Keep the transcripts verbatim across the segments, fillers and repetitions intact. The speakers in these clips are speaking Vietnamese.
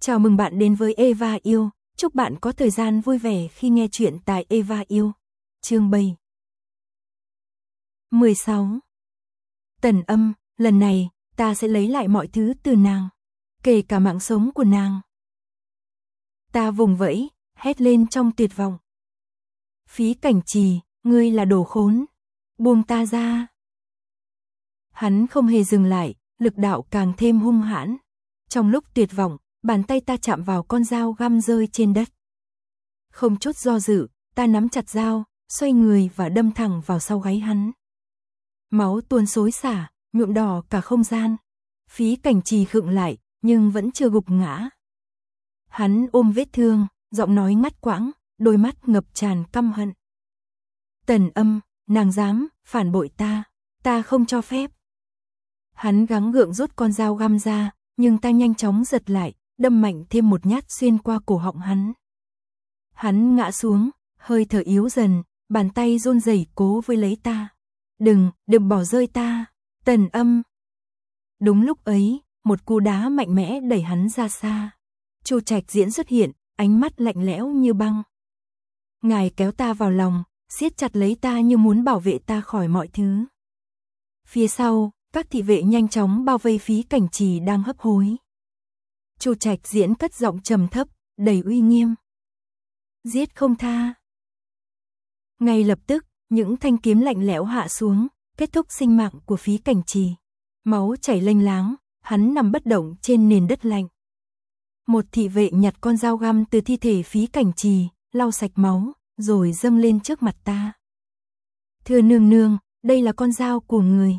Chào mừng bạn đến với Eva Yêu, chúc bạn có thời gian vui vẻ khi nghe chuyện tại Eva Yêu. Chương bảy mười sáu. Tần Âm, lần này, ta sẽ lấy lại mọi thứ từ nàng, kể cả mạng sống của nàng. Ta vùng vẫy, hét lên trong tuyệt vọng. Phí Cảnh Trì, ngươi là đồ khốn, buông ta ra. Hắn không hề dừng lại, lực đạo càng thêm hung hãn. Trong lúc tuyệt vọng, bàn tay ta chạm vào con dao găm rơi trên đất. Không chút do dự, ta nắm chặt dao, xoay người và đâm thẳng vào sau gáy hắn. Máu tuôn xối xả, nhuộm đỏ cả không gian. Phí Cảnh Trì khựng lại, nhưng vẫn chưa gục ngã. Hắn ôm vết thương, giọng nói ngắt quãng, đôi mắt ngập tràn căm hận. Tần Âm, nàng dám phản bội ta, ta không cho phép. Hắn gắng gượng rút con dao găm ra, nhưng ta nhanh chóng giật lại, đâm mạnh thêm một nhát xuyên qua cổ họng hắn. Hắn ngã xuống, hơi thở yếu dần, bàn tay run rẩy cố với lấy ta. Đừng, đừng bỏ rơi ta, Tần Âm. Đúng lúc ấy, một cú đá mạnh mẽ đẩy hắn ra xa. Chu Trạch Diễn xuất hiện, ánh mắt lạnh lẽo như băng. Ngài kéo ta vào lòng, siết chặt lấy ta như muốn bảo vệ ta khỏi mọi thứ. Phía sau, các thị vệ nhanh chóng bao vây Phí Cảnh Trì đang hấp hối. Chu Trạch Diễn cất giọng trầm thấp, đầy uy nghiêm. Giết không tha. Ngay lập tức, những thanh kiếm lạnh lẽo hạ xuống, kết thúc sinh mạng của Phí Cảnh Trì. Máu chảy lênh láng, hắn nằm bất động trên nền đất lạnh. Một thị vệ nhặt con dao găm từ thi thể Phí Cảnh Trì, lau sạch máu, rồi dâng lên trước mặt ta. Thưa nương nương, đây là con dao của người.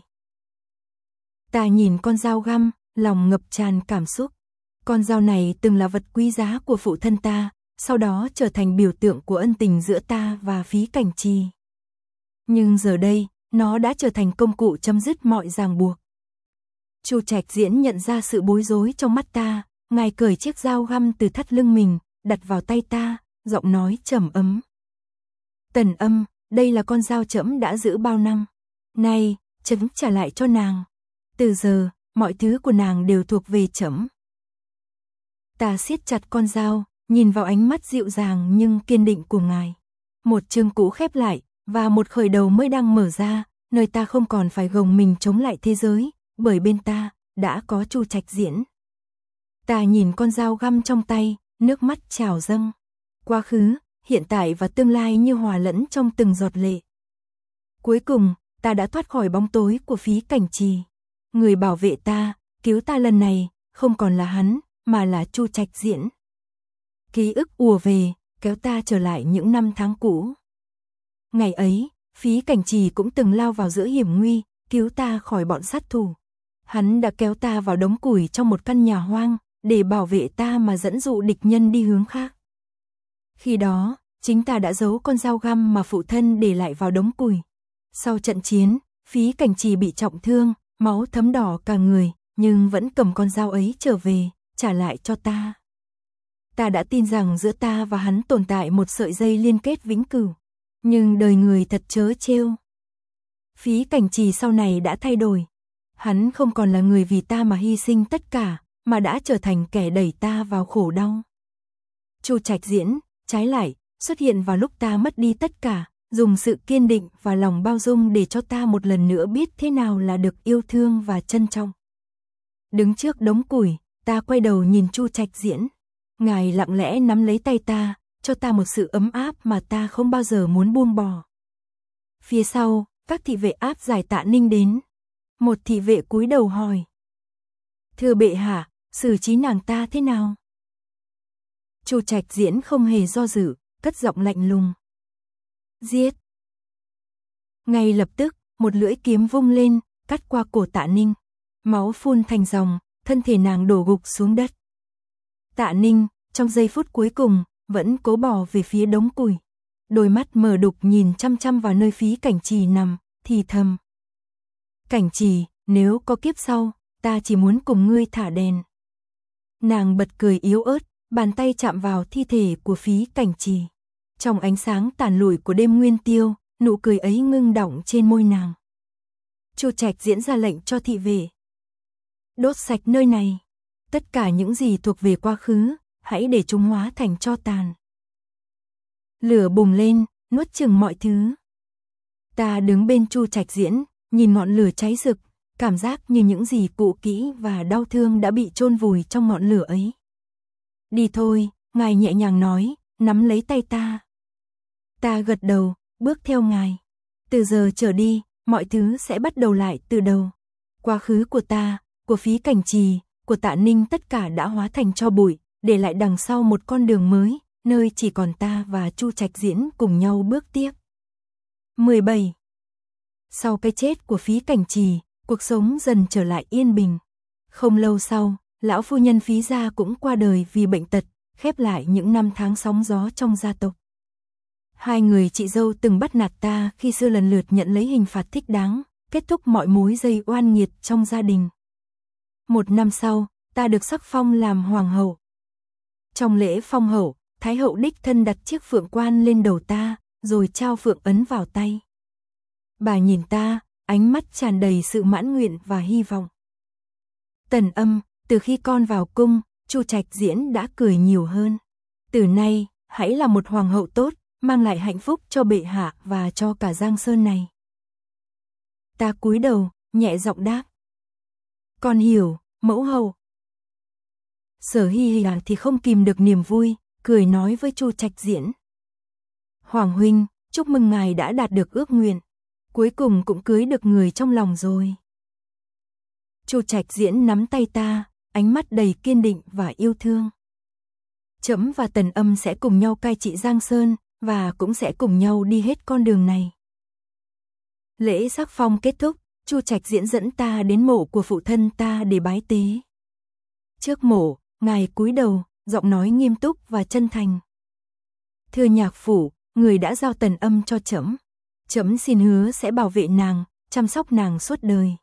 Ta nhìn con dao găm, lòng ngập tràn cảm xúc. Con dao này từng là vật quý giá của phụ thân ta, sau đó trở thành biểu tượng của ân tình giữa ta và Phí Cảnh Trì. Nhưng giờ đây, nó đã trở thành công cụ chấm dứt mọi ràng buộc. Chu Trạch Diễn nhận ra sự bối rối trong mắt ta, ngài cởi chiếc dao găm từ thắt lưng mình, đặt vào tay ta, giọng nói trầm ấm. Tần Âm, đây là con dao trẫm đã giữ bao năm. Này, trẫm trả lại cho nàng. Từ giờ, mọi thứ của nàng đều thuộc về trẫm. Ta siết chặt con dao, nhìn vào ánh mắt dịu dàng nhưng kiên định của ngài. Một chương cũ khép lại, và một khởi đầu mới đang mở ra, nơi ta không còn phải gồng mình chống lại thế giới, bởi bên ta, đã có Chu Trạch Diễn. Ta nhìn con dao găm trong tay, nước mắt trào dâng. Quá khứ, hiện tại và tương lai như hòa lẫn trong từng giọt lệ. Cuối cùng, ta đã thoát khỏi bóng tối của Phí Cảnh Trì. Người bảo vệ ta, cứu ta lần này, không còn là hắn, mà là Chu Trạch Diễn. Ký ức ùa về, kéo ta trở lại những năm tháng cũ. Ngày ấy, Phí Cảnh Trì cũng từng lao vào giữa hiểm nguy, cứu ta khỏi bọn sát thủ. Hắn đã kéo ta vào đống củi trong một căn nhà hoang, để bảo vệ ta mà dẫn dụ địch nhân đi hướng khác. Khi đó, chính ta đã giấu con dao găm mà phụ thân để lại vào đống củi. Sau trận chiến, Phí Cảnh Trì bị trọng thương, máu thấm đỏ cả người, nhưng vẫn cầm con dao ấy trở về, trả lại cho ta. Ta đã tin rằng giữa ta và hắn tồn tại một sợi dây liên kết vĩnh cửu. Nhưng đời người thật trớ trêu. Phí Cảnh Trì sau này đã thay đổi. Hắn không còn là người vì ta mà hy sinh tất cả, mà đã trở thành kẻ đẩy ta vào khổ đau. Chu Trạch Diễn, trái lại, xuất hiện vào lúc ta mất đi tất cả, dùng sự kiên định và lòng bao dung để cho ta một lần nữa biết thế nào là được yêu thương và trân trọng. Đứng trước đống củi, ta quay đầu nhìn Chu Trạch Diễn. Ngài lặng lẽ nắm lấy tay ta, cho ta một sự ấm áp mà ta không bao giờ muốn buông bỏ. Phía sau, các thị vệ áp giải Tạ Ninh đến. Một thị vệ cúi đầu hỏi. Thưa bệ hạ, xử trí nàng ta thế nào? Chu Trạch Diễn không hề do dự, cất giọng lạnh lùng. Giết. Ngay lập tức, một lưỡi kiếm vung lên, cắt qua cổ Tạ Ninh. Máu phun thành dòng, thân thể nàng đổ gục xuống đất. Tạ Ninh, trong giây phút cuối cùng, vẫn cố bò về phía đống củi. Đôi mắt mở đục nhìn chăm chăm vào nơi Phí Cảnh Trì nằm, thì thầm. Cảnh Trì, nếu có kiếp sau, ta chỉ muốn cùng ngươi thả đèn. Nàng bật cười yếu ớt, bàn tay chạm vào thi thể của Phí Cảnh Trì. Trong ánh sáng tàn lụi của đêm nguyên tiêu, nụ cười ấy ngưng đọng trên môi nàng. Chu Trạch Diễn ra lệnh cho thị vệ. Đốt sạch nơi này. Tất cả những gì thuộc về quá khứ, hãy để chúng hóa thành tro tàn. Lửa bùng lên, nuốt chửng mọi thứ. Ta đứng bên Chu Trạch Diễn, nhìn ngọn lửa cháy rực, cảm giác như những gì cũ kỹ và đau thương đã bị chôn vùi trong ngọn lửa ấy. Đi thôi, ngài nhẹ nhàng nói, nắm lấy tay ta. Ta gật đầu, bước theo ngài. Từ giờ trở đi, mọi thứ sẽ bắt đầu lại từ đầu. Quá khứ của ta, của Phí Cảnh Trì, của Tạ Ninh tất cả đã hóa thành tro bụi, để lại đằng sau một con đường mới, nơi chỉ còn ta và Chu Trạch Diễn cùng nhau bước tiếp. mười bảy. Sau cái chết của Phí Cảnh Trì, cuộc sống dần trở lại yên bình. Không lâu sau, lão phu nhân Phí gia cũng qua đời vì bệnh tật, khép lại những năm tháng sóng gió trong gia tộc. Hai người chị dâu từng bắt nạt ta khi xưa lần lượt nhận lấy hình phạt thích đáng, kết thúc mọi mối dây oan nghiệt trong gia đình. Một năm sau, ta được sắc phong làm hoàng hậu. Trong lễ phong hậu, Thái hậu đích thân đặt chiếc phượng quan lên đầu ta, rồi trao phượng ấn vào tay. Bà nhìn ta, ánh mắt tràn đầy sự mãn nguyện và hy vọng. Tần Âm, từ khi con vào cung, Chu Trạch Diễn đã cười nhiều hơn. Từ nay, hãy là một hoàng hậu tốt, mang lại hạnh phúc cho bệ hạ và cho cả Giang Sơn này. Ta cúi đầu, nhẹ giọng đáp. Con hiểu, mẫu hậu. Sở Hy Hy thì không kìm được niềm vui, cười nói với Chu Trạch Diễn. Hoàng huynh, chúc mừng ngài đã đạt được ước nguyện. Cuối cùng cũng cưới được người trong lòng rồi. Chu Trạch Diễn nắm tay ta, ánh mắt đầy kiên định và yêu thương. Trẫm và Tần Âm sẽ cùng nhau cai trị Giang Sơn, và cũng sẽ cùng nhau đi hết con đường này. Lễ sắc phong kết thúc, Chu Trạch Diễn dẫn ta đến mộ của phụ thân ta để bái tế. Trước mộ, ngài cúi đầu, giọng nói nghiêm túc và chân thành. Thưa nhạc phủ, người đã giao Tần Âm cho trẫm. Trẫm xin hứa sẽ bảo vệ nàng, chăm sóc nàng suốt đời.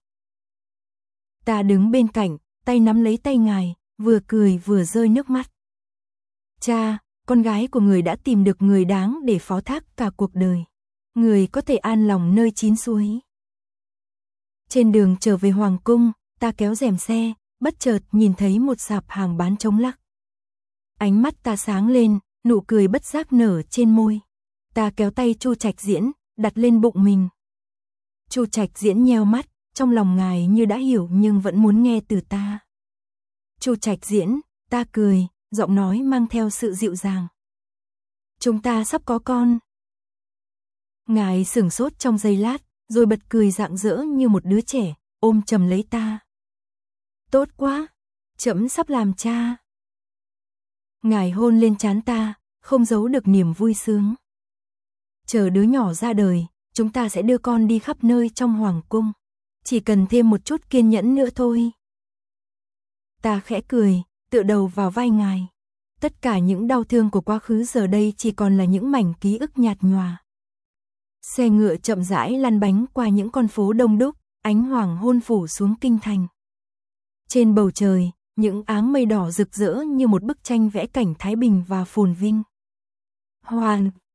Ta đứng bên cạnh, tay nắm lấy tay ngài, vừa cười vừa rơi nước mắt. Cha, con gái của người đã tìm được người đáng để phó thác cả cuộc đời. Người có thể an lòng nơi chín suối. Trên đường trở về hoàng cung, ta kéo rèm xe, bất chợt nhìn thấy một sạp hàng bán trống lắc. Ánh mắt ta sáng lên, nụ cười bất giác nở trên môi. Ta kéo tay Chu Trạch Diễn, đặt lên bụng mình. Chu Trạch Diễn nheo mắt, trong lòng ngài như đã hiểu nhưng vẫn muốn nghe từ ta. Chu Trạch Diễn, ta cười, giọng nói mang theo sự dịu dàng. Chúng ta sắp có con. Ngài sửng sốt trong giây lát, rồi bật cười rạng rỡ như một đứa trẻ, ôm chầm lấy ta. Tốt quá, trẫm sắp làm cha. Ngài hôn lên trán ta, không giấu được niềm vui sướng. Chờ đứa nhỏ ra đời, chúng ta sẽ đưa con đi khắp nơi trong hoàng cung. Chỉ cần thêm một chút kiên nhẫn nữa thôi. Ta khẽ cười, tựa đầu vào vai ngài. Tất cả những đau thương của quá khứ giờ đây chỉ còn là những mảnh ký ức nhạt nhòa. Xe ngựa chậm rãi lăn bánh qua những con phố đông đúc, ánh hoàng hôn phủ xuống kinh thành. Trên bầu trời, những áng mây đỏ rực rỡ như một bức tranh vẽ cảnh thái bình và phồn vinh. Hoàng